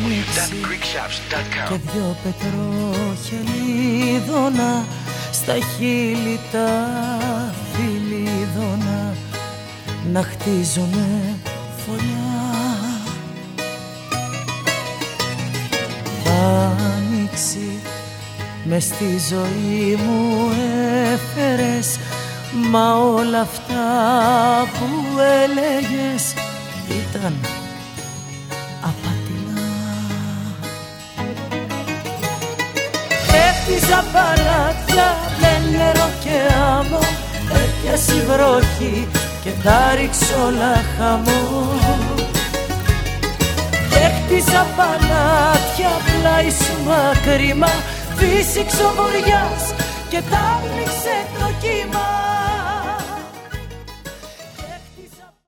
www.greekshops.com και δυο πετροχελίδωνα στα χείλη τα φιλίδωνα να χτίζουνε φωλιά. Άνοιξη μες στη ζωή μου έφερες, μα όλα αυτά που έλεγες ήταν απατηλά. Έφτιζα παλάτια με νερό και άμμο, έπιασε η βροχή και τα ρίξω όλα χαμό. Έχτιζα παλάτια πλάι σου μακρύμα, φύσηξε ο βοριάς και τα άνοιξε.